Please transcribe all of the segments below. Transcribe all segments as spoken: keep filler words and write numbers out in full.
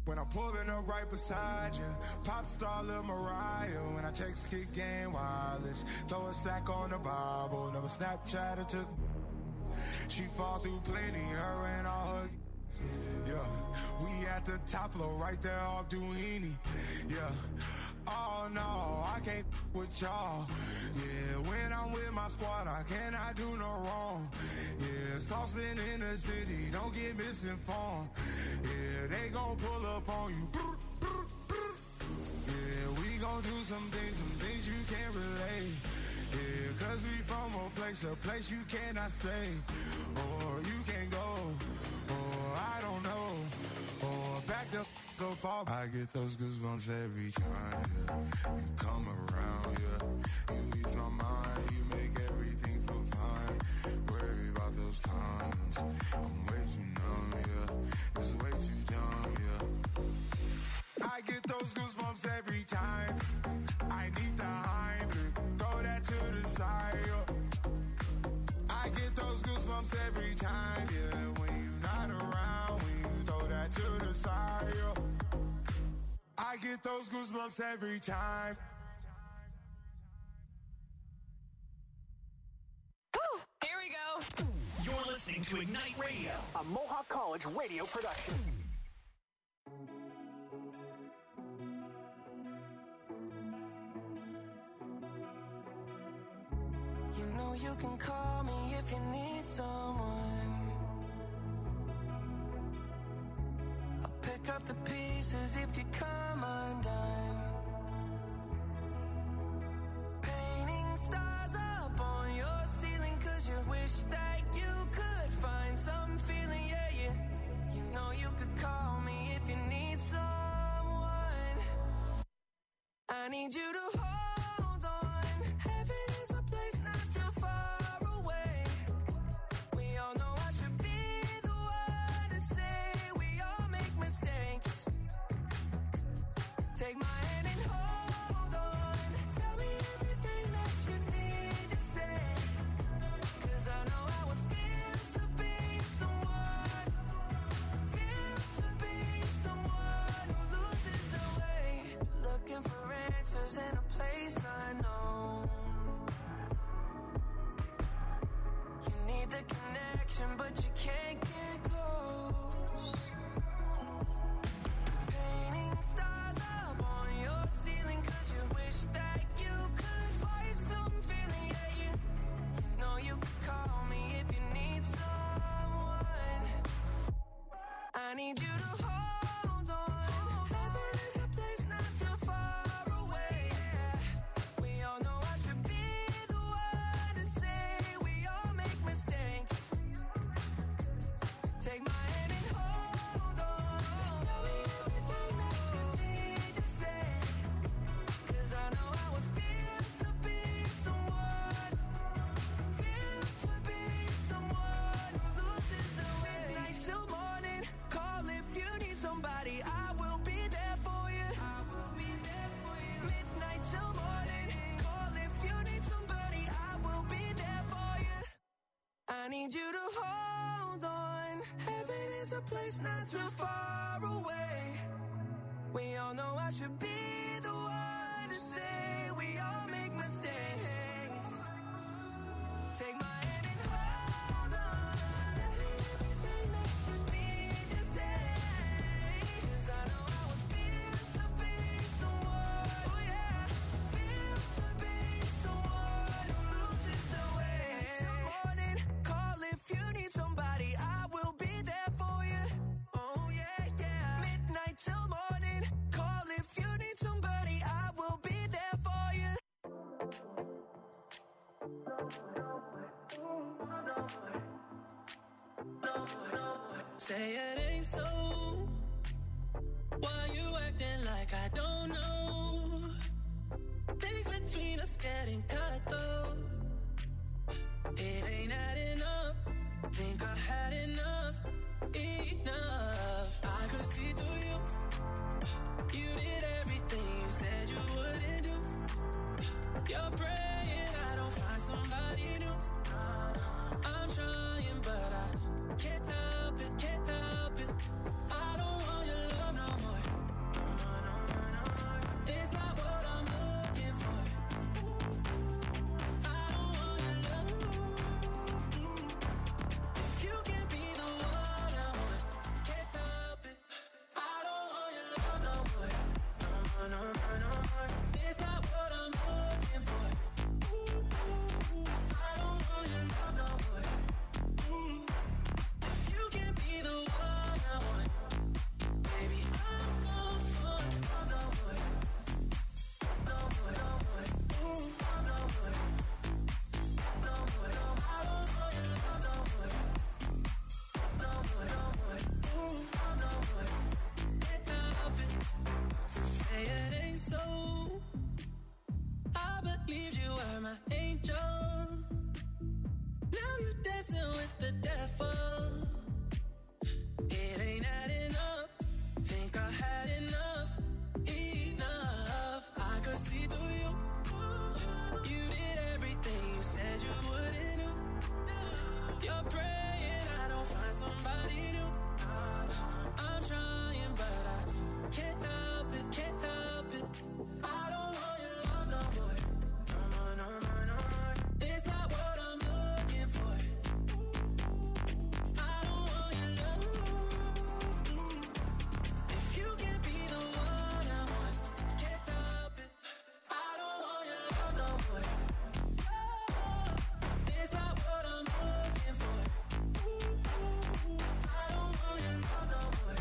When I'm pulling up right beside you, pop star Lil Mariah. When I text kick game wireless, throw a stack on the Bible. Never Snapchat or took. She fall through plenty, her and all her. Yeah, we at the top floor, right there off Duini. Yeah, oh no, I can't with y'all. Yeah, when I'm with my squad, I cannot do no wrong. Yeah, saucepan in the city, don't get misinformed. Yeah, they gon' pull up on you. Yeah, we gon' do some things, some things you can't relate. Yeah, cause we from a place, a place you cannot stay. Or you can't go, or I don't know. Or back the f*** up off. I get those goosebumps every time, yeah. You come around, yeah. You ease my mind, you make everything feel fine. Worry about those comments, I'm way too numb, yeah. It's way too dumb, yeah. I get those goosebumps every time. I need the Heimlich, throw that to the side, yeah. I get those goosebumps every time, yeah. When you're not around, when you throw that to the side, yeah. I get those goosebumps every time. Woo! Here we go. You're listening to Ignite Radio, a Mohawk College radio production. You know you can call me if you need someone. I'll pick up the pieces if you come undone. Painting stars up on your ceiling, cause you wish that you could find some feeling, yeah, yeah. You know you could call me if you need someone. I need you to hold on. Heaven is a place not too far away. We all know I should be the one to say we all make mistakes. Take my hand and hold on. Tell me everything that you need to say. Cause I know how it feels to be someone. Feels to be someone who loses the way. Looking for answers in a place unknown. You need the connection, but you can't get close. Painting stars up on your ceiling, cause you wish that you could find some feeling, yeah, you, you know you could call me if you need someone. I need you to hold on. Heaven is a place not too far away. We all know I should be the one to say we all make mistakes. Take my hand and hold on. Tell me everything that you need to say. Cause I know how it feels to be someone. Feels to be someone who loses the way. Midnight till morning, call if you need somebody. I will be there for you. I will be there for you. Midnight till morning, call if you need somebody. I will be there for you. I need you to hold on. Heaven is a place not too far away. We all know I should be the one to say we all make mistakes. Take my hand and hold on. Tell me everything that you need to say. Cause I know how it feels to be someone. Oh yeah, feels to be someone who loses the way. Till morning, call if you need somebody. I will be there for you. Oh yeah, yeah. Midnight till morning, call if you need somebody. I will be there for you. Say it ain't so. Why you acting like I don't know? Things between us getting cut though. It ain't adding up. Think I had enough. Enough. I could see through you. You did everything you said you wouldn't do. You're praying I don't find somebody new. I'm trying, but I can't help it, can't help it. I don't want your love no more. more, no more, no more. It's not what I'm looking for. I don't want your love no more. If you can be the one I want, baby, I'm gone for love no more. No more, no more. Love no more. No more, no more. I don't want your love no more. No more, no more. Love no more. Can't help it. Say it ain't so. I believed you were my angel. Now you're dancing with the devil. It ain't adding up. Think I had enough. Enough. I could see through you. You did everything you said you wouldn't do. You're praying I don't find somebody new. I'm trying but I can't help it, can't help it. I don't want your love no more. No more, no more, no more. It's not what I'm looking for. I don't want your love. If you can be the one I want, can't help it. I don't want your love no more. It's not what I'm looking for. I don't want your love no more.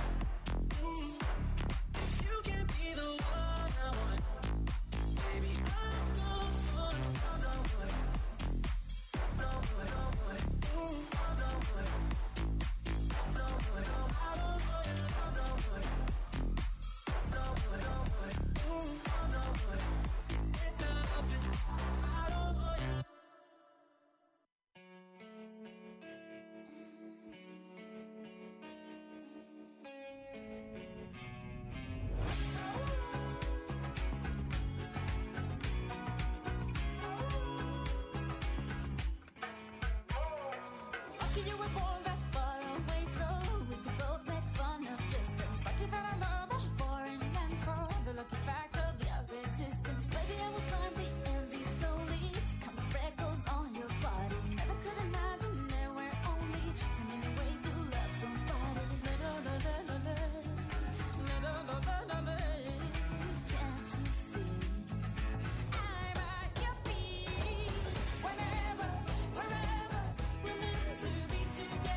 If you can be the one I want, baby, I'm gone for love no more. No more, no more. Love no more. No more, no more. I don't want your love no more. No more, no more. Love no more. Can't help it. I don't want your Lucky you were born that far away, so we could both make fun of distance. Lucky that I love a foreign land for the lucky fact of your existence. Baby, I will climb the Andes solely to count the freckles on your body. Never could imagine there were only too many ways to love somebody. La-la-la-la-la-la. La-la-la-la-la-la. Can't you see? I'm at your feet. Whenever, wherever, we're meant to be together.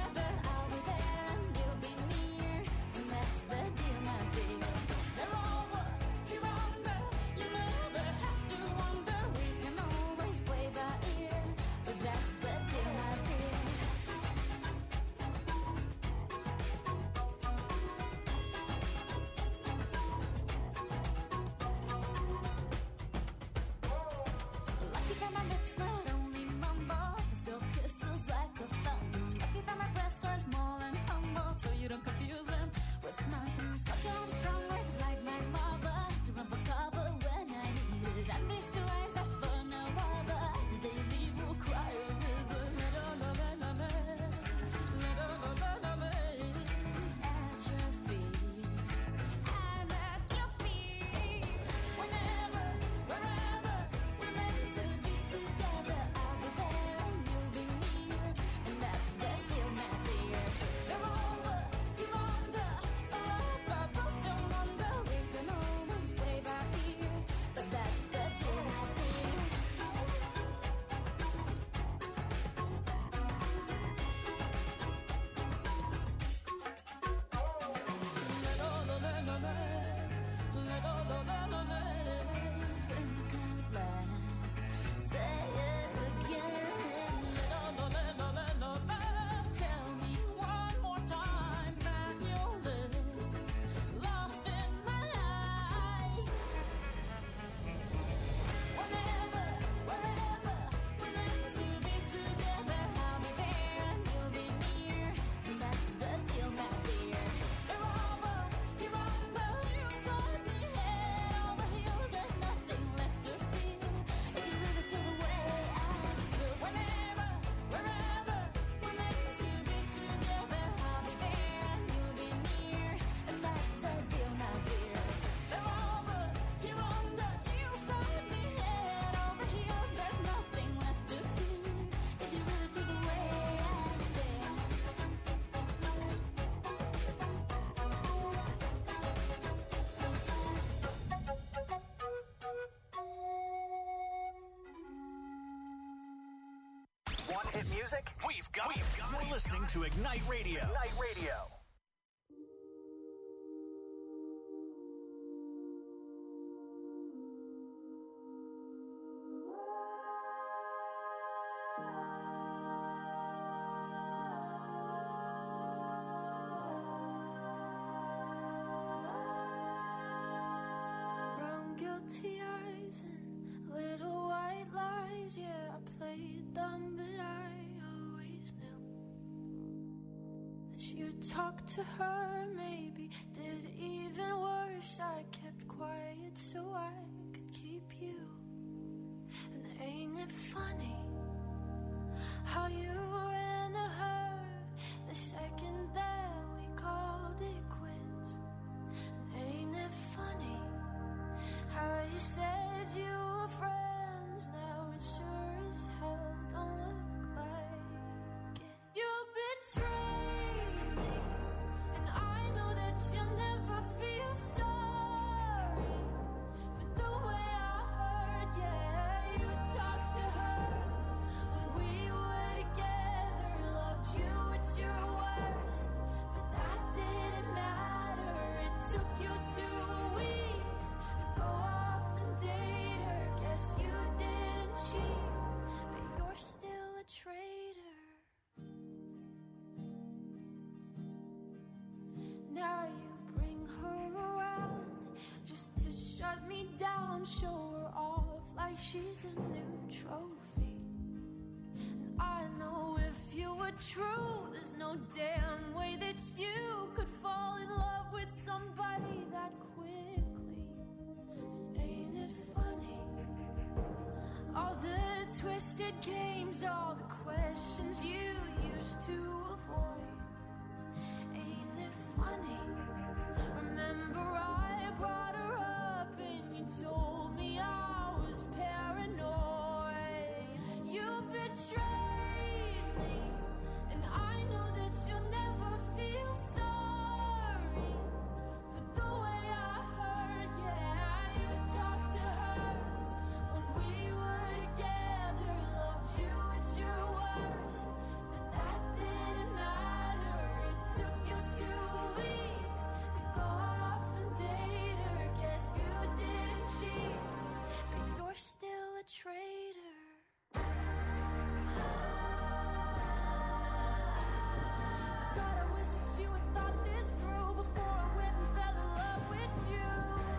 Want hit music? We've got, we've got You're listening to Ignite Radio. Ignite Radio. Brown guilty eyes and little white lies. Yeah, I played them, but I always knew that you'd talk to her. Maybe did even worse. I kept quiet so I could keep you. And ain't it funny how you ran to her the second that we called it quits? And ain't it funny how you said you were friends? Now it sure as hell don't look like it. You betrayed me, and I know that you'll never feel sorry for the way I heard. Yeah, you talked to her when we were together, loved you at your worst, but that didn't matter. It took you two weeks to go off and date her. Guess you didn't cheat, but you're still a traitor. Now you bring her around just to shut me down, show her off like she's a new trophy. And I know if you were true, there's no damn way that you could fall in love with somebody that quickly. Ain't it funny? All the twisted games, all the questions you used to avoid. Ain't it funny? Remember I brought her up and you told me I was paranoid. You betrayed me, and I know that you'll never feel sorry for the way I heard. Yeah, you talked to her when we were together, loved you at your worst, but that didn't matter. It took you two weeks to go off and date her. Guess you didn't cheat, but you're still a traitor. God, I wish that you had thought this through before I went and fell in love with you.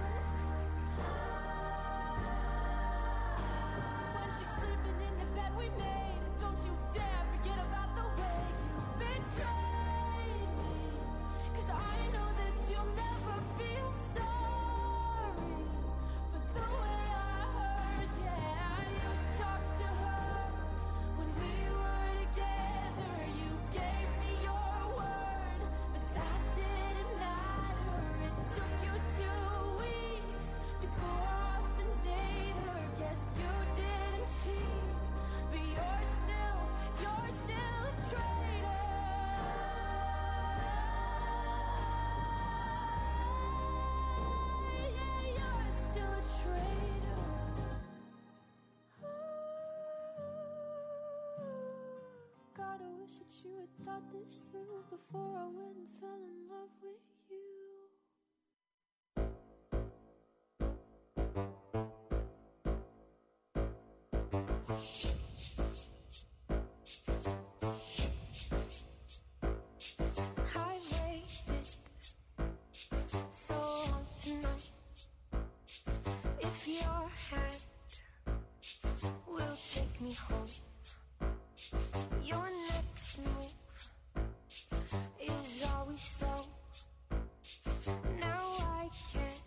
When she's sleeping in the bed we made, don't you dare forget about the way you betrayed me. 'Cause I know that you'll never feel sorry for the way I heard. Yeah, you talked to her when we were together. You gave me your word, but that didn't matter. It took you two weeks to go off and date her. Guess you didn't cheat, but you're still, you're still a traitor. Yeah, you're still a traitor. God, I wish that you had thought this through before I went and fell in love with you. I waited so long tonight. If your hand will take me home, your next move is always slow. Now I can't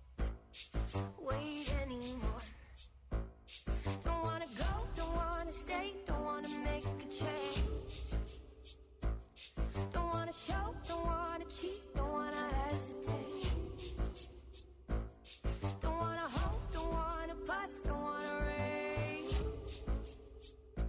wait anymore. Don't wanna go, don't wanna stay, don't wanna make a change. Don't wanna show, don't wanna cheat, don't wanna hesitate. Don't wanna hope, don't wanna bust, don't wanna raise.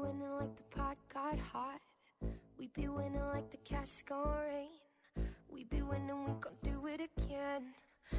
winning like the pot got hot. We be winning like the cash gon' rain. We be winning, we gon' do it again.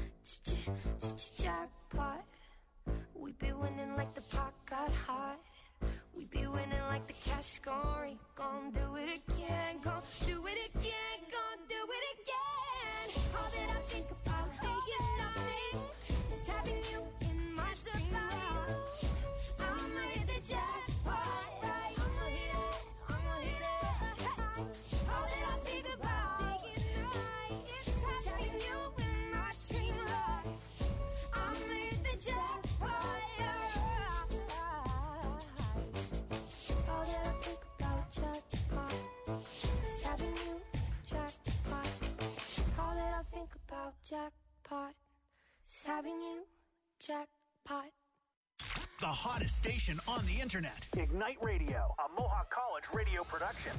Jackpot. We be winning like the pot got hot. We be winning like the cash gon' rain. Gon' do it again, gon' do it again, gon' do it again. All that I think about day and night is having you in my supply. I'ma hit the jackpot, right? I'ma hit it, I'ma hit it. All that I think about day and night is having you in my dream life. I'ma hit the jackpot, all that I think about jackpot is having you jackpot. All that I think about jackpot is having you jackpot. The hottest station on the internet. Ignite Radio, a Mohawk College radio production.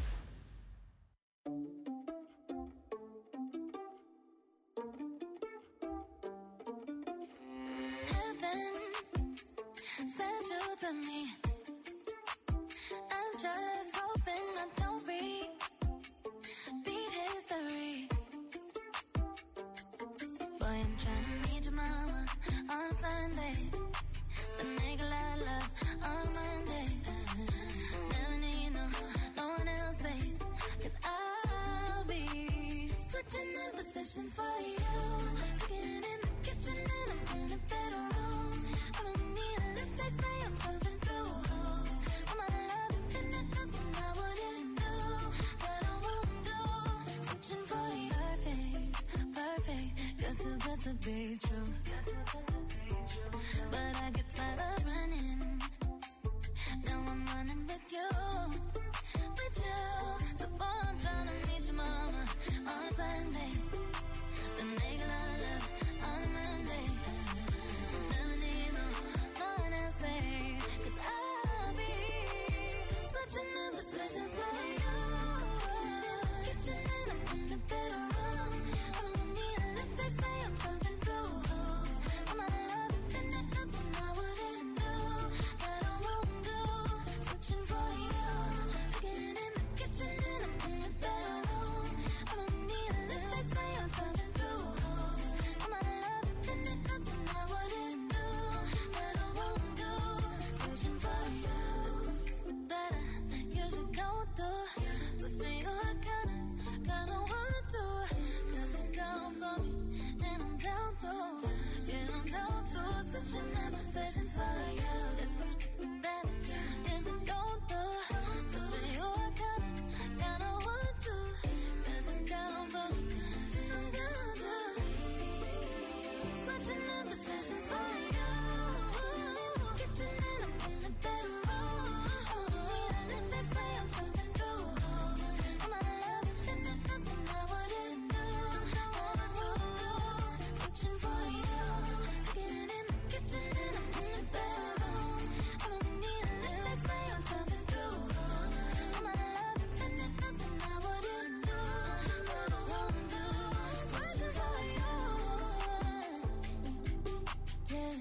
Heaven sent you to me. I'm just hoping I don't repeat history. Boy, I'm trying to meet your mama on Sunday. Then make a lot of love on Monday. Never need no, no one else, babe. Cause I'll be switching in positions for you. Cooking in the kitchen and I'm in a better room. I don't need a lift, they say I'm pumping through holes. I'm out of love, infinite, nothing I wouldn't do, that I won't do. Switching for you, perfect, perfect. You're too good to be true. But I get tired of running. Now I'm running with you, with you. So boy, I'm trying to meet your mama on Sunday. Then make a lot of love on Monday. Never need no, no one else, babe. Cause I'll be switching in positions for you. Kitchen and I'm in the bedroom. I don't need a lift, they say I'm pumping through holes. I'm out of love, infinite, nothing I wouldn't do, that I won't do. Switching for you. Cooking in the kitchen and I'm in the bedroom. I don't need a lift, they say I'm pumping through holes. I'm out of love, infinite, nothing I wouldn't do, that I won't do. Switching for you. There's something that I usually don't do, but for you I kinda, kinda want to. Cause you're down for me, and I'm down too. Yeah, I'm down to switching in positions for you. There's something that I usually don't do, so for you I kinda, kinda want to. Cause you're down for me, and I'm down too. Switching in positions for you. Kitchen and I'm in the bedroom. Oh, yeah, and they say I'm pumping through holes. I'm out of love, infinite, nothing I wouldn't do, that I won't do. Switching for you. Cooking in the kitchen and I'm in the bedroom. I don't need a lift, they say I'm pumping through holes. I'm out of love, infinite, nothing I wouldn't do, that I won't do. Switching for you. Yeah.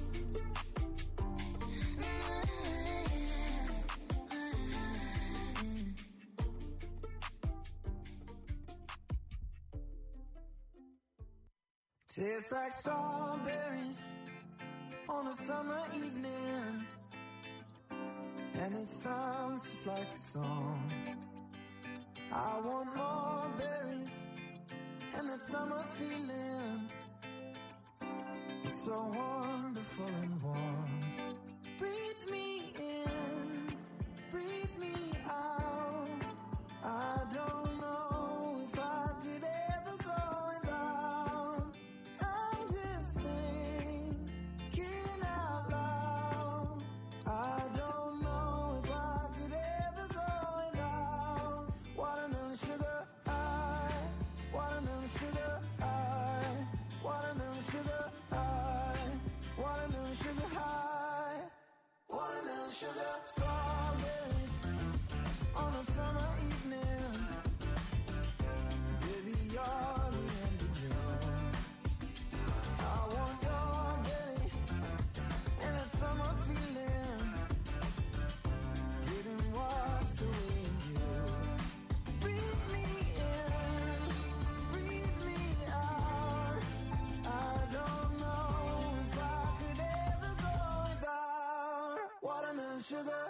Tastes like strawberries on a summer evening, and it sounds just like a song. I want more berries and that summer feeling. It's so wonderful and warm. Breathe me in, breathe me out. I don't know if I could ever go without. I'm just thinking out loud. I don't know if I could ever go without. Watermelon sugar high, watermelon sugar high, watermelon sugar high, watermelon sugar high, watermelon sugar. Strawberries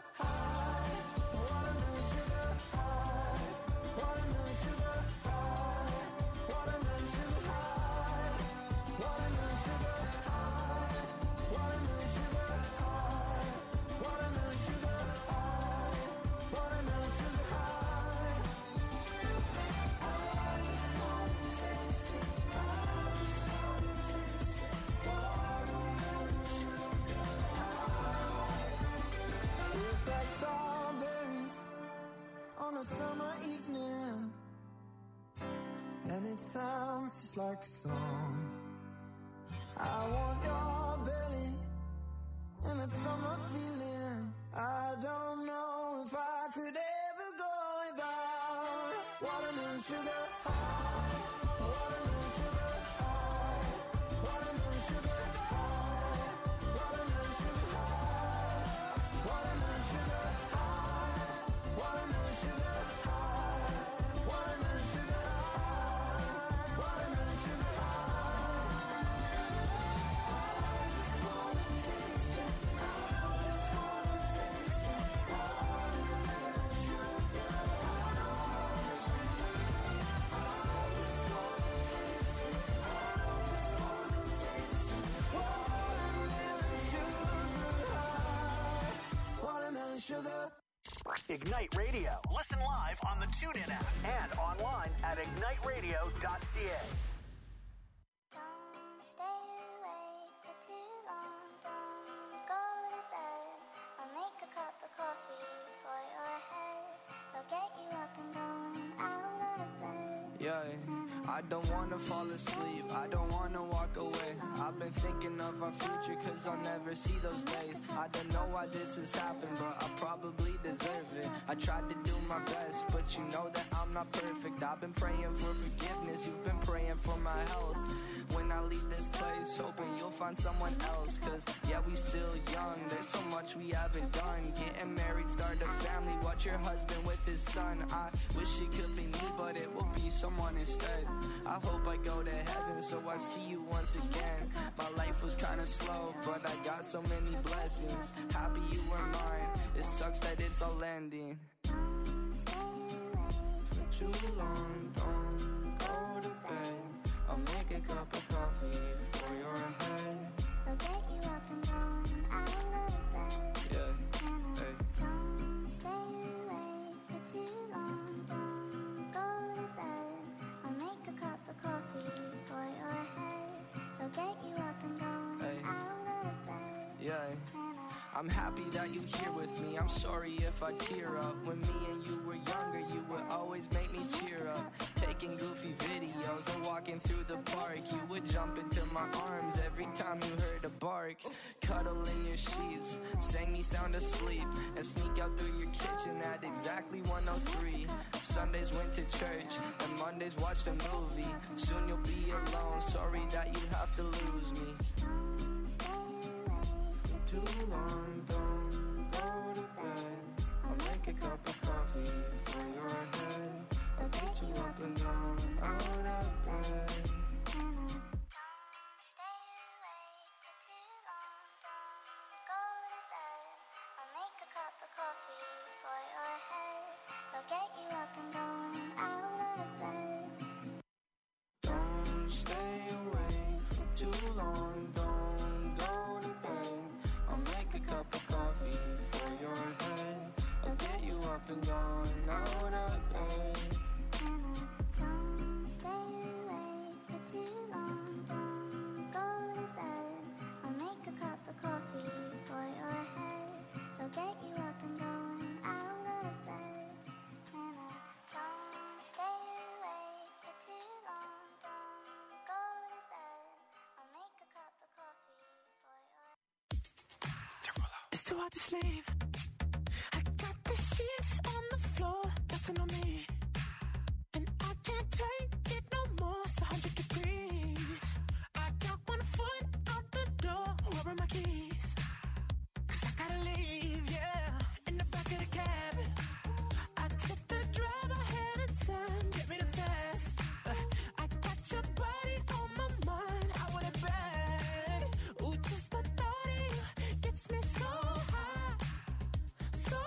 high. Watermelon sugar high. Watermelon sugar high. Watermelon sugar high. Watermelon sugar high. Watermelon sugar high. Watermelon sugar high. Watermelon sugar high. I just wanna taste it. I just wanna taste it. Watermelon sugar high. Tastes like strawberries on a summer evening, and it sounds just like a song. I want your belly and that summer feeling. I don't know if I could ever go without watermelon sugar high. Watermelon sugar high. Watermelon sugar high. Watermelon sugar high. Watermelon sugar high. Watermelon sugar high. Watermelon sugar high. Watermelon sugar high. I just wanna taste it. I just wanna taste it. Watermelon sugar high. Watermelon sugar. Ignite Radio. Listen live on the TuneIn app and online at ignite radio dot c a. Don't stay awake for too long. Don't go to bed. I'll make a cup of coffee for your head. I'll get you up and going out of bed. Yeah, I don't wanna fall asleep, I don't wanna walk away. I've been thinking of our future cause I'll never see those days. I don't know why this has happened, but I probably deserve it. I tried to do my best, but you know that I'm not perfect. I've been praying for forgiveness, you've been praying for my health. When I leave this place, hoping you'll find someone else. Cause yeah, we still young, there's so much we haven't done. Getting married, start a family, watch your husband with his son. I wish it could be me, but it will be someone instead. I hope I go to heaven so I see you once again. My life was kinda slow, but I got so many blessings. Happy you were mine, it sucks that it's all ending. For too long, don't go to bed. I'll make a cup of coffee for your head. I'll get you up and going out of bed. Yeah, hey. Don't stay awake for too long. Don't go to bed. I'll make a cup of coffee for your head. I'll get you up and going Hey. out of bed. Yeah. And I I'm happy that you're here with me. I'm sorry if I tear up. When me and you were younger, you would always make me cheer up. Taking goofy videos and walking through the park. You would jump into my arms every time you heard a bark. Cuddle in your sheets, sang me sound asleep, and sneak out through your kitchen at exactly one oh three. Sundays went to church, and Mondays watched a movie. Soon you'll be alone, sorry that you have to lose me. don't stay awake for Too long, don't go to bed. I'll make a cup of coffee for your head. I'll get you up and down, out of bed. Don't stay awake for too long. Don't go to bed. I'll make a cup of coffee for your head. I'll get you up and going out of bed. Don't stay awake for too long, don't go to bed. I'll make a cup of coffee for your head. I'll get you up and down, out of bed. Don't stay awake for too long. Don't go to bed. I'll make a cup of coffee for your head. I'll get you up and going out of bed. And I don't stay awake for too long. Don't go to bed. I'll make a cup of coffee for your It's too hard to sleep. I got the sheets on the floor, nothing on me. And I can't take it no more, it's a hundred degrees. I got one foot out the door, where are my keys? Cause I gotta leave, yeah, in the back of the cab. I took the drive ahead of time, get me the fast. Uh, I got your body on my mind, I want it bad. Ooh, just the thought of you gets me so high, so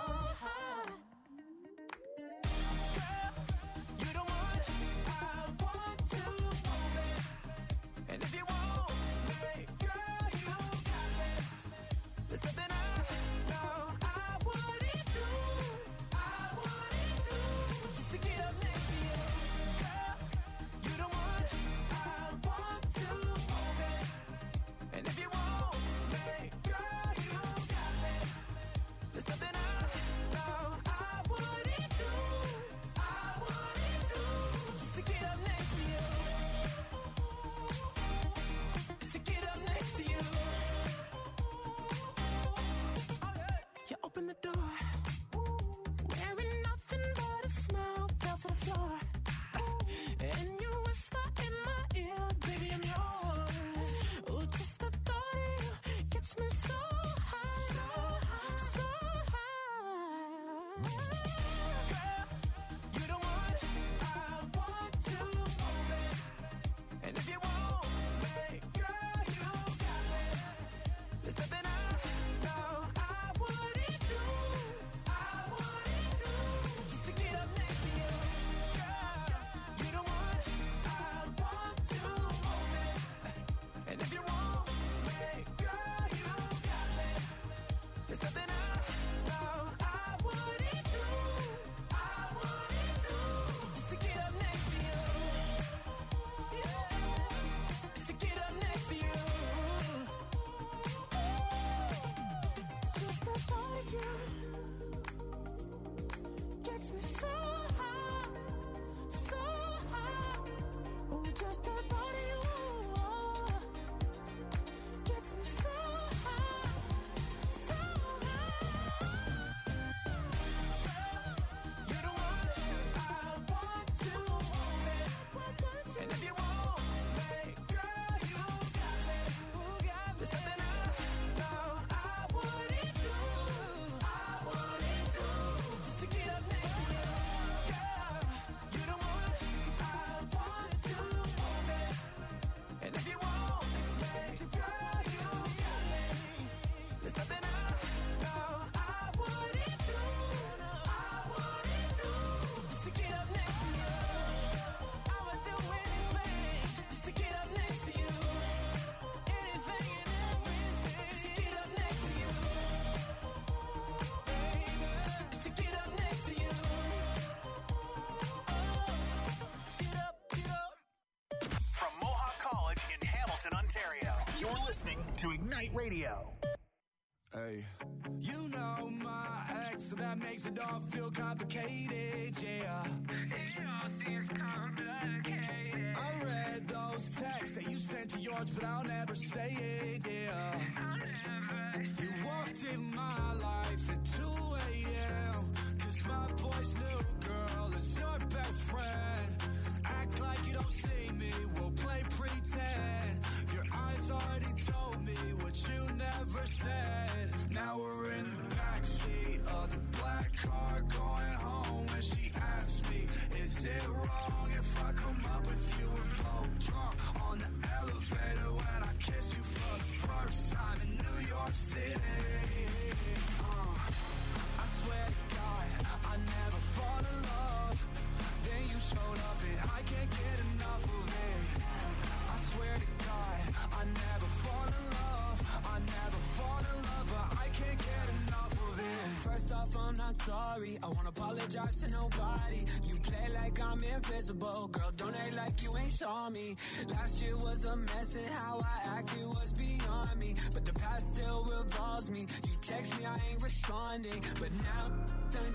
to Ignite Radio. Hey, you know my ex, so that makes it all feel complicated, yeah. It all seems complicated. I read those texts that you sent to yours, but I'll never say it, yeah. I'll never say You walked in my life at two a.m. Cause my boy's new girl is your best friend. Act like you don't see me, we'll play pretend. Your eyes already told me what you never said. Now we're in the backseat of the black car going home. And she asked me, is it wrong if I come up with you? We're both drunk on the elevator when I kiss you for the first time in New York City. Uh, I swear to God, I never fall in love. Then you showed up and I can't get enough of it. I swear to God, I never fall in love. I never fall in love, but I can't get enough of it. First off, I'm not sorry. I won't apologize to nobody. You play like I'm invisible. Girl, don't act like you ain't saw me. Last year was a mess and how I acted was beyond me. But the past still revolves me. You text me, I ain't responding. But now, done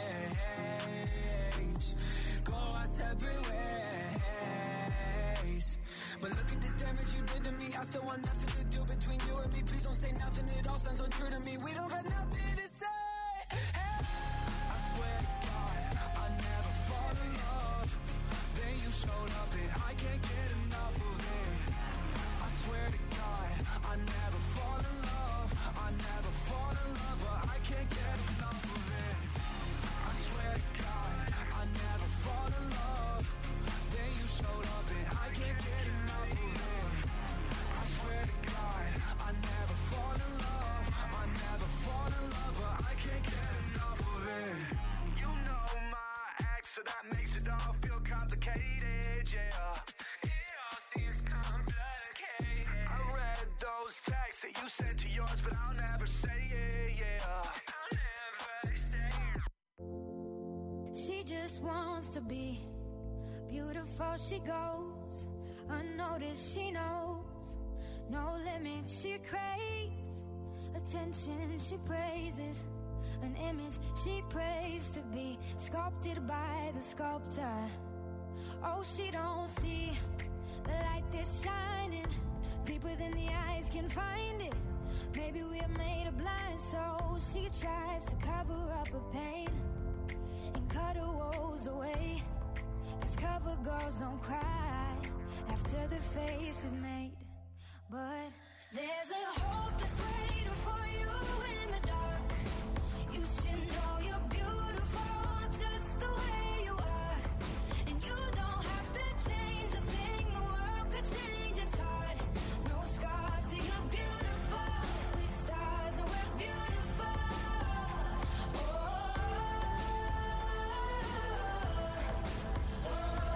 change. Go our separate ways. But look at this damage you did to me. I still want nothing to do between you and me. Please don't say nothing, it all sounds untrue to me. We don't got nothing to say. Hey. I swear to God, I never fall in love. Then you showed up and I can't get enough of it. I swear to God, I never fall in love. I never fall in love, but I can't get enough of it. I swear to God, I never fall in love. Then you showed up and I can't get enough of it. I swear to God, I never fall in love. I never fall in love, but I can't get enough of it. You know my ex, so that makes it all feel complicated, yeah. It all seems complicated. I read those texts that you sent to yours, but I'll never say it, yeah. I'll never stay. She just wants to be beautiful. She goes unnoticed. She knows no limit. She craves attention. She praises an image she prays to be sculpted by the sculptor. Oh, she don't see the light that's shining deeper than the eyes can find it. Maybe we're made of blind, so she tries to cover up her pain and cut her woes away. Cause cover girls don't cry after the face is made. But there's a hope that's waiting for you in the dark. You should know you're beautiful just the way you are. And you don't have to change a thing, the world could change, it's hard. No scars, see you're beautiful. With stars and we're beautiful. Oh, oh,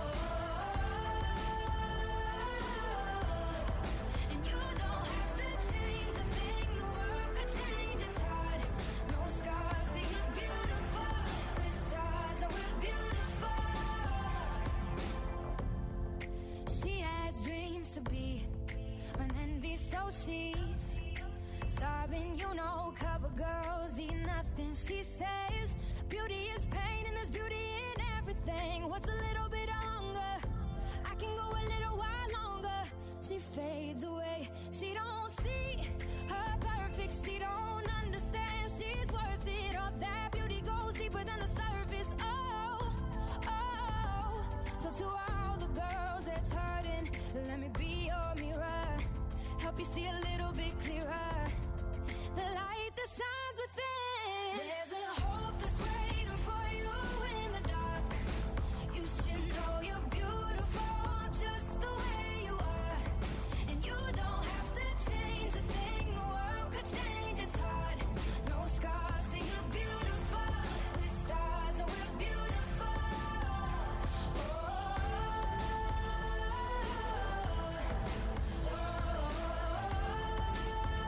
oh. And you don't have to change a thing, the world could change, it's hard. No scars, see you're beautiful. With stars and we're beautiful. She has dreams to be an envy, so she's starving, you know. Cover girls eat nothing. She says beauty is pain and there's beauty in everything. What's a little bit of hunger? I can go a little while longer. She fades away. She don't see her perfect. She don't understand she's worth it. All that beauty goes deeper than the surface. Oh, oh. So to all the girls that's hurting, let me be your mirror. Help you see a little bit clearer. The light that shines within. There's a hope that's waiting for you in the dark. You should know you're beautiful just the way you are. And you don't have to change a thing, the world could change, it's hard. No scars, see you're beautiful. With stars and we're beautiful. Oh, oh, oh.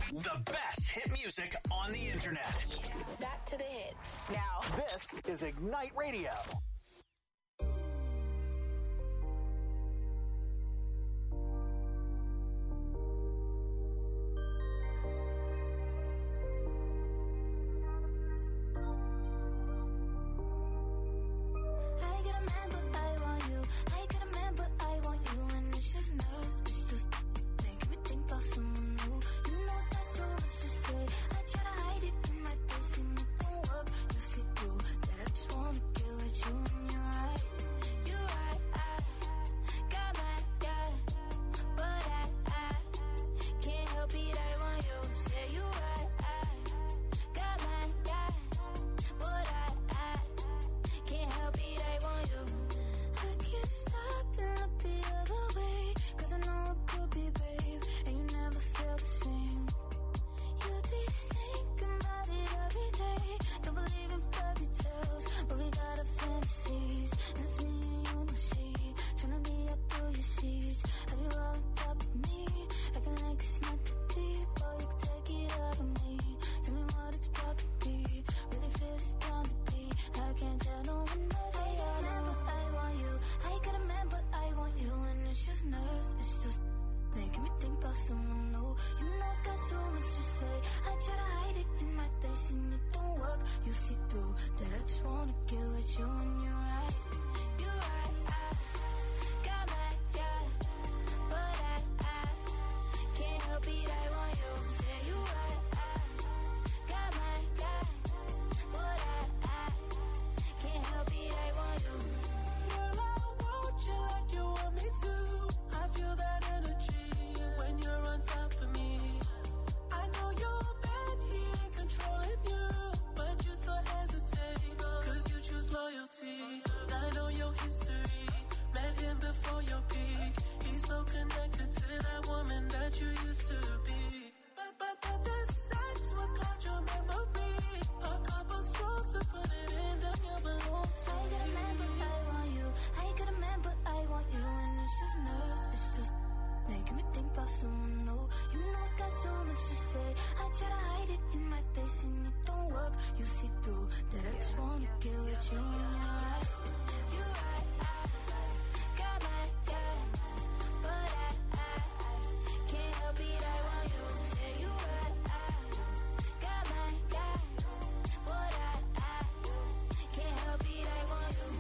The best hit music on the internet. Back to the hits. Now, this is Ignite Radio. I get a man, but I want you. I get a man, but I want you. And it's just nerves, it's just making me think about someone new. You know that's so much to say. I try to hide it in my face and it don't work. You see through that I just wanna get with you. And you're right, you're right. I got my guy, but I, I can't help it. I want you. Say you right. I got my guy, but I, I can't help it. I want you. I can't stop and look the other way, 'cause I know it could be, babe, and you never felt the same. You'd be thinking about it every day. Don't believe in fairy tales, but we got our fantasies, and it's me and you in the sheet, tryna be up through your sheets. Have you all on top of me, acting like it's not that deep, or you can take it out of me. Tell me what it's about to be, really feel it's bound to be. I can't tell no one, but I got a man, but I want you. I got a man, but I want you, and it's just nerves, it's just making me think about someone new. You know I got so much to say. I try to hide it in my face and it don't work. You see through that I just wanna get with you, and you're right, you're right. I got my guy, but I, I can't help it. I want you. Say you right. I got my guy, but I, I can't help it. I want you. Girl, I want you like you want me to. I feel that energy when you're on top of me. I know your man, he ain't controlling you, but you still hesitate, 'cause you choose loyalty. I know your history, met him before your peak. He's so connected to that woman that you used to be. But, but, but the sex will cloud your memory. A couple strokes to put it in, then you belong to I got a man, but I want you. I got a man, but I want you, and it's just nerves, it's just making me think about someone new. You know I got so much to say. I try to hide it in my face and it don't work. You see through that I just wanna get with you, and you're right, you're right. I got my guy, but I, I can't help it. I want you. Say you right. I got my guy, but I, I can't help it. I want you.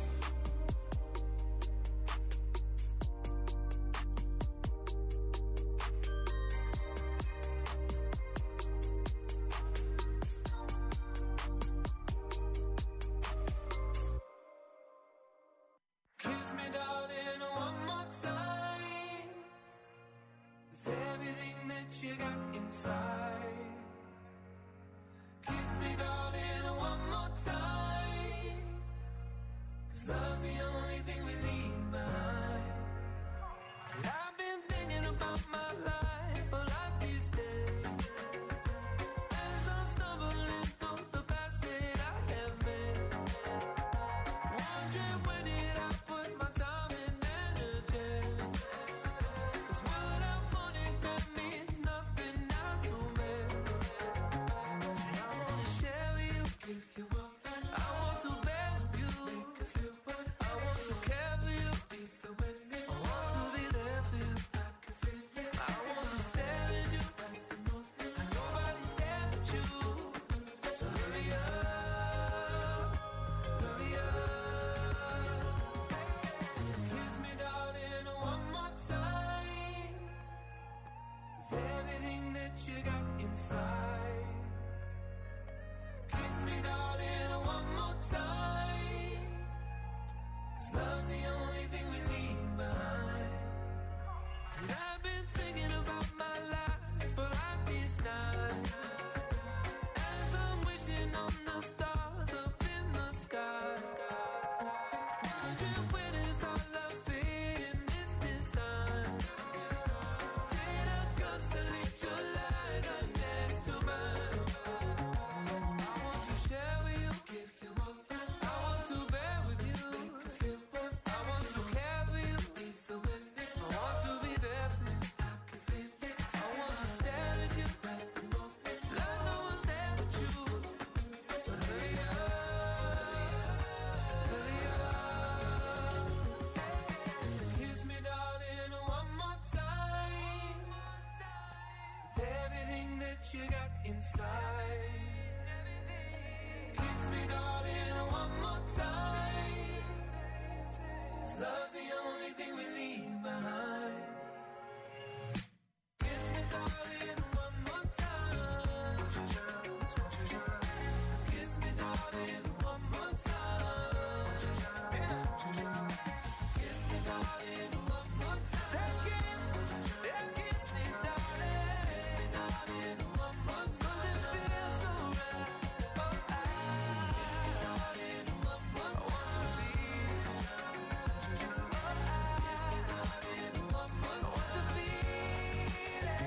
Kiss me, darling, one more time, with everything that you got inside. Kiss me, darling, one more time, 'cause love's the only thing we leave behind. And I've been thinking about my life a lot these days, as I'm stumbling through the paths that I have made. Wondering where did I put my time and energy, 'cause what I wanted that means nothing now to me. And I wanna share with you, if you will. I want to bear with you, if you will. I want to care for you, if you will. I want to be there for you, I can feel it. I want to stare at you, and nobody's there but you. So hurry up, hurry up. Kiss me, darling, one more time, with everything that you got inside. Kiss me, darling, one more time, 'cause love's the only thing we leave behind. And I've been thinking about my life for like these nights, as I'm wishing on the stars up in the sky. Wondering where does our love fit in this design? Did I constantly your light you got inside. Kiss me, darling, one more time. 'Cause love's the only thing we leave behind. Kiss me, darling, one more time. Kiss me, darling, one more time. Kiss me, darling, one more time. Kiss me, darling. Kiss me, darling, one more time. 'Cause it feels so right. Oh, I. Kiss me, darling, one more time. I want to feel. Oh, I. Kiss me, darling, one more time. I want to feel it.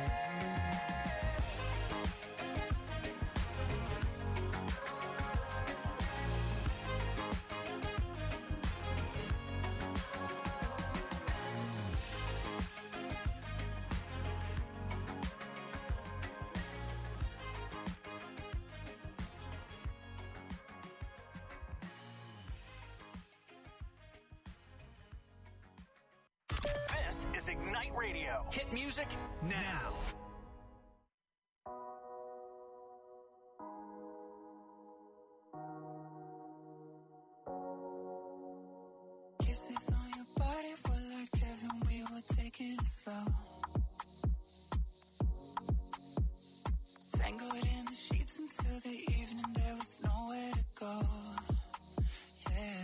This is Ignite Radio. Hit music now. Kisses on your body were like heaven, we were taking it slow. Tangled in the sheets until the evening, there was nowhere to go. Yeah.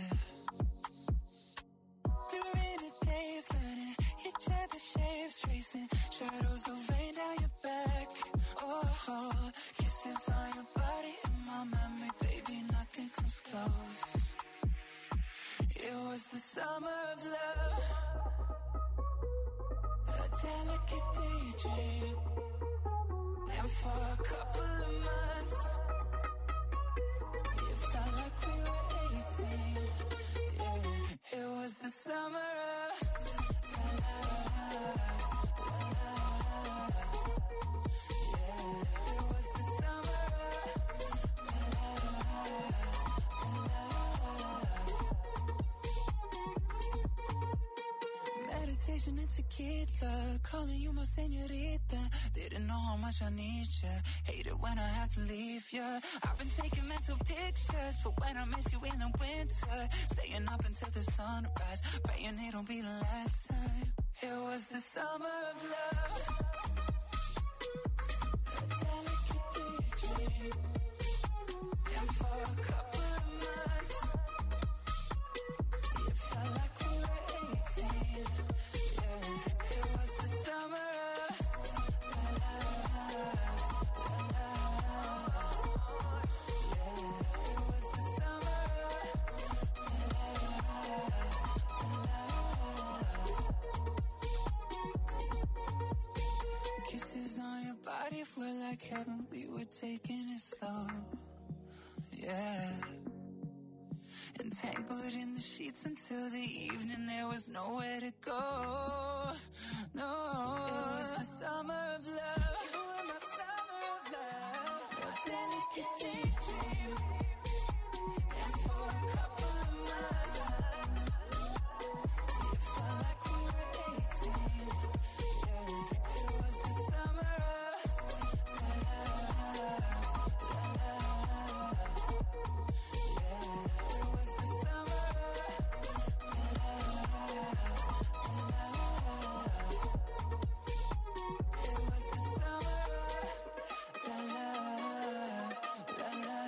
We were in a daze, learning each other's shapes, tracing shadows of rain down your back. Oh, oh, kisses on your body in my memory, baby, nothing comes close. It was the summer of love, a delicate daydream. And for a couple of months, it felt like we were eighteen. Yeah, it was the summer of la la la la la. Yeah, it was the summer of la la la la. Meditation and tequila, calling you my señorita. Didn't know how much I need ya. Hate it when I have to leave ya. I've been taking mental pictures for when I miss you in the winter. Staying up until the sunrise, praying it'll be the last time. It was the summer of love, a delicate daydream. And for a couple of months, it felt like we were eighteen. Yeah, it was the summer of la la la la la. Yeah, it was the summer of la la la la. Kisses on your body were like heaven, we were taking it slow. Yeah. Entangled in the sheets until the evening, there was nowhere to go. No, it was the summer of love. You were my summer of love, a delicate daydream. And for a couple of months, it felt like we were eighteen. Yeah, it was the summer of la la la la la. Yeah, it was the summer of la la la la. It was the summer of la la la la.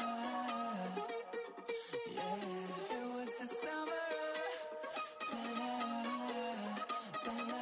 Yeah, it was the summer of la la la la.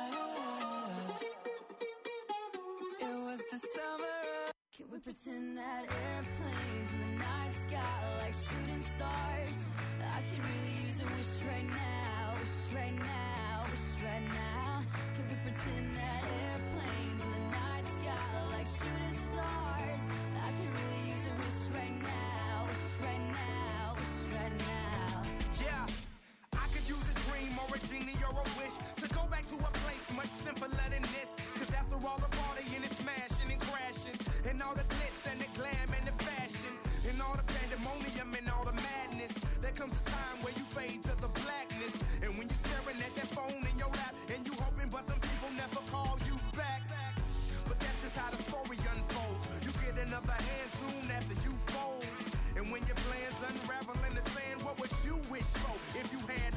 It was the summer of. Can we pretend that airplanes in the night sky are like shooting stars? I could really use a wish right now, wish right now, wish right now. Can we pretend that airplanes in the night sky are like shooting stars? I could really use a wish right now, wish right now, wish right now. Yeah, I could use a dream or a genie or a wish to go back to a place much simpler than this. Cause after all the partying and smashing and crashing, and all the glitz and the glam and the fashion, and all the pandemonium and all the madness, there comes a time where you fade to the blackness. And when you're staring at that phone in your lap, and you hoping but them people never call you back. But that's just how the story unfolds. You get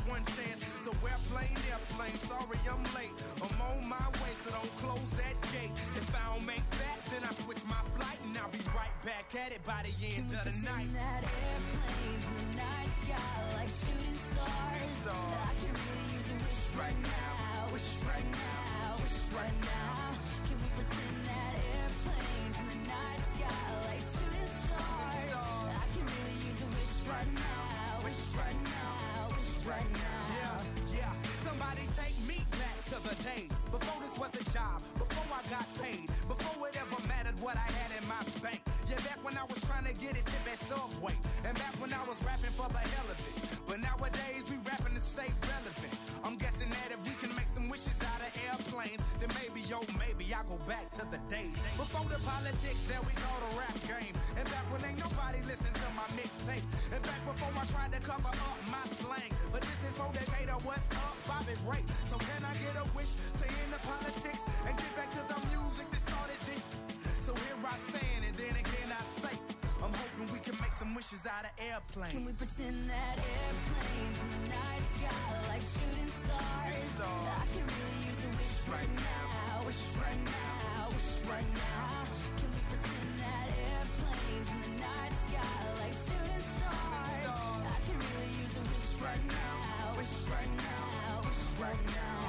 one chance. So airplane, airplane, sorry I'm late. I'm on my way, so don't close that gate. If I don't make that, then I switch my flight and I'll be right back at it by the end of the night. That airplanes in the night sky like shooting stars. I can really use a wish right now, wish right now, wish right now. Can we pretend that airplanes in the night sky like shooting stars? I can really use a wish right now, wish right now, wish right now. Yeah, yeah. Somebody take me back to the days before this was a job, before I got paid, before it ever mattered what I had in my bank. Yeah, back when I was trying to get it tip at Subway, and back when I was rapping for the hell of it. But nowadays we rapping to stay relevant. I'm guessing that if we can make some wishes out of airplanes, then maybe, yo, maybe I go back to the days before the politics that we call the rap game. And back when ain't nobody listened to my mixtape. And back before I tried to cover up my slang. But this is for Decatur, what's up, Bobby Ray. So can I get a wish to end the politics and get back to the music that started this? So here I stand, and then again I say, I'm hoping we can make some wishes out of airplanes. Can we pretend that airplanes in the night sky like shooting stars? I can really use a wish right now, wish right now, wish right now. Can we pretend that airplanes in the night sky like shooting stars? I can really use a wish right now, wish right now, wish right now.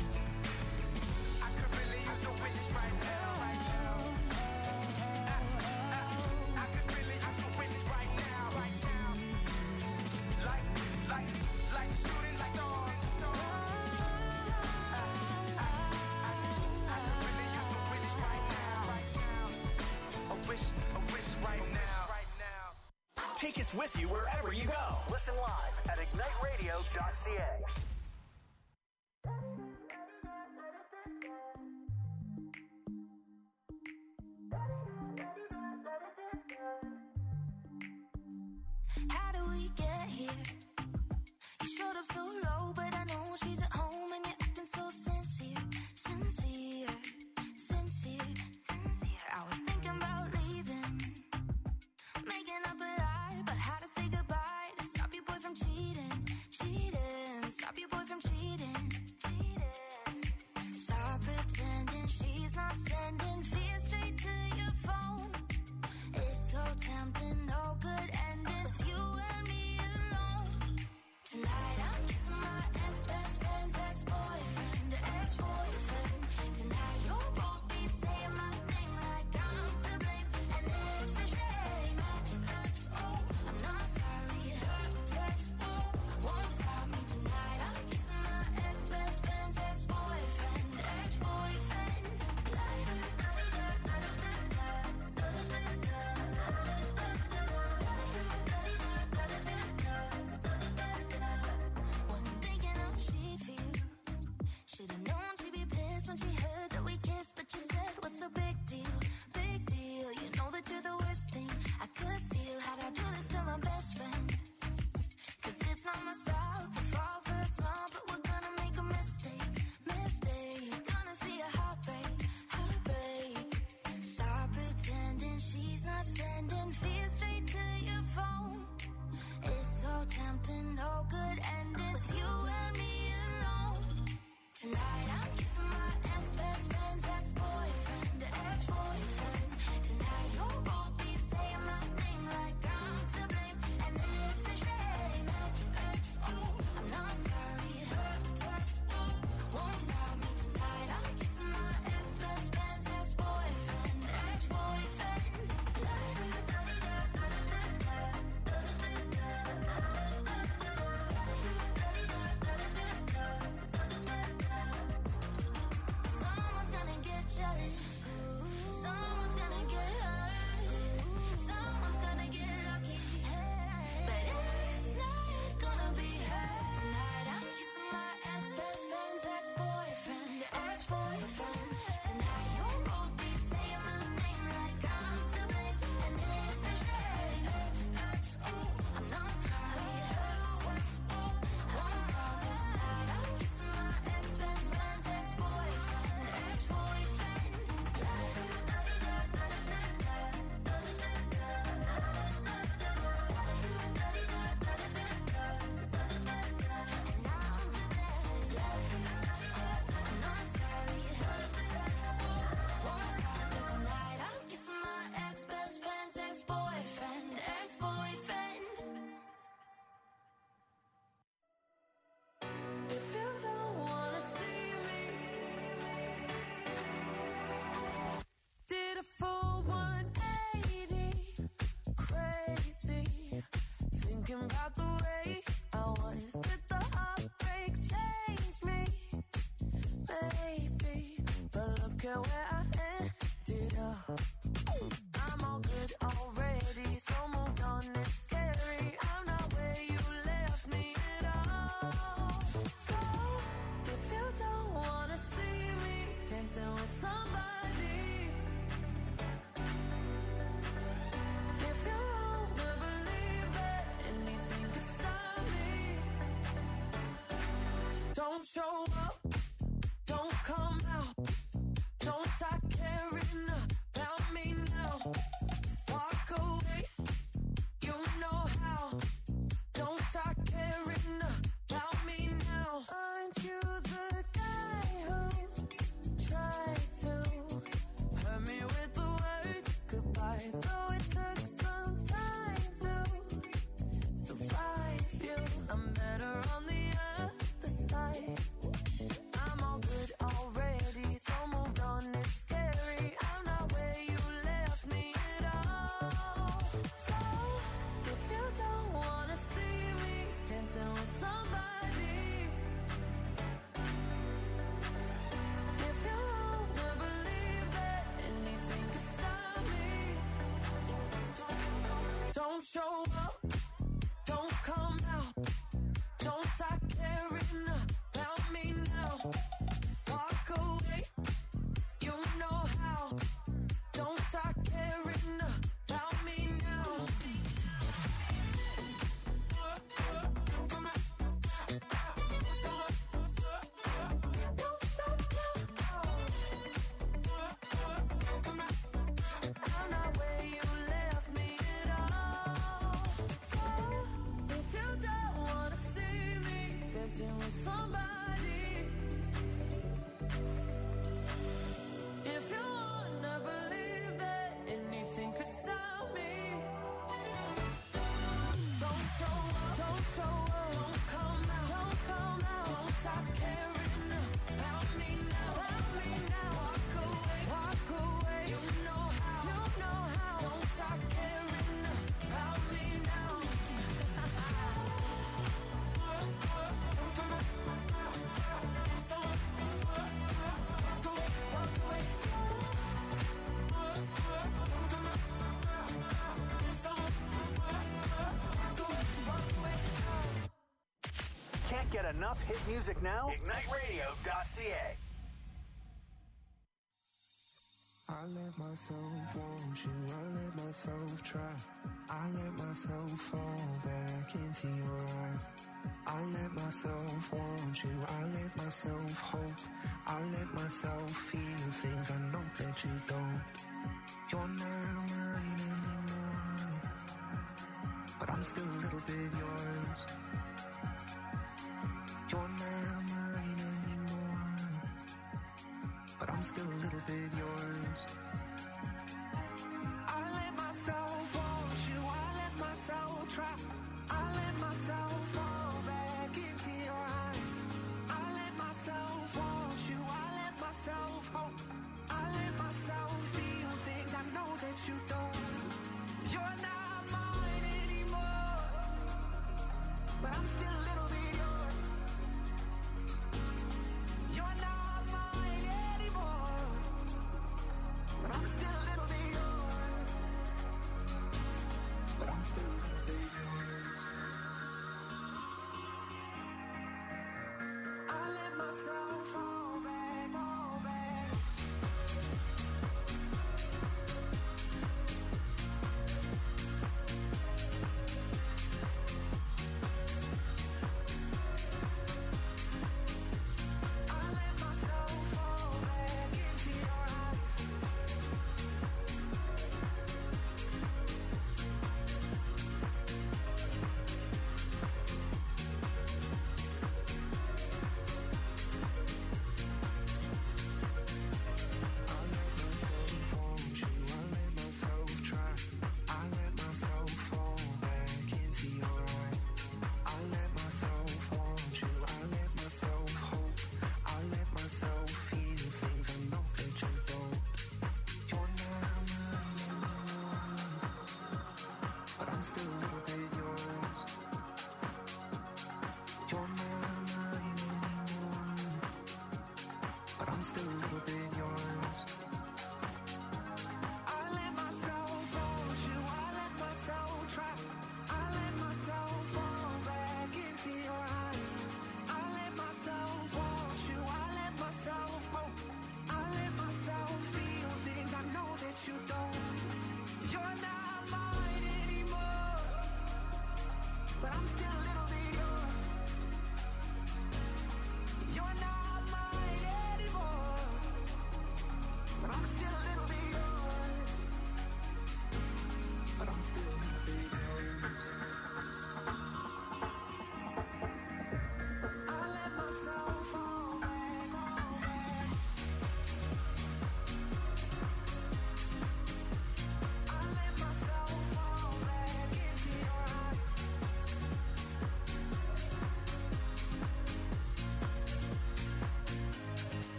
I could really use a wish right now. Take us with you wherever you go. Listen live at ignite radio dot c a. How do we get here? You showed up so low, but I know she's at home and you're acting so sincere, sincere, sincere. I was thinking about leaving, making up a lie about how to say goodbye to stop your boy from cheating, cheating, stop your boy from cheating. Stop pretending she's not sending fear straight to your phone. It's so tempting, no good ending with you and me alone. Tonight I'm kissing my ex-best friend's ex-boyfriend, ex-boyfriend. Tonight at where I ended up. I'm all good already, so moved on, it's scary. I'm not where you left me at all. So, if you don't wanna see me dancing with somebody, if you wanna believe that anything could stop me, don't show up, don't come out, don't start caring about me now. Walk away, you know how. Don't start caring about me now. Aren't you the guy who tried to hurt me with the word goodbye? Though it took some time to survive you, I'm better on the other side. I'm all good already, so moved on, it's scary. I'm not where you left me at all. So, if you don't wanna see me dancing with somebody, if you wanna believe that anything could stop me, don't show up, don't come out, don't start caring about me now. Walk away, you know how. Don't start caring about me now. Don't stop now. I'm not where you left me at all. So, if you don't wanna see me dancing with somebody, if you wanna believe that anything could stop me, don't show up, don't show up, don't come out, don't come out, don't stop caring about me now, about me now. Walk away, walk away, you know how, you know how. Don't stop caring about me now. Walk away. Can't get enough hit music now? ignite radio dot c a. I let myself want you, I let myself try. I let myself fall back into your eyes. I let myself want you, I let myself hope. I let myself feel things I know that you don't. You're not mine anymore, but I'm still a little bit yours. You're not mine anymore, but I'm still a little bit yours. I let myself want you, I let myself try. I let myself fall back into your eyes. I let myself want you, I let myself hope. I let myself feel things I know that you don't. You're not mine anymore, but I'm still a little bit yours. You're not mine anymore, but I'm still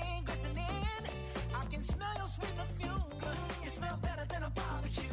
skin glistening. I can smell your sweet perfume. You smell better than a barbecue.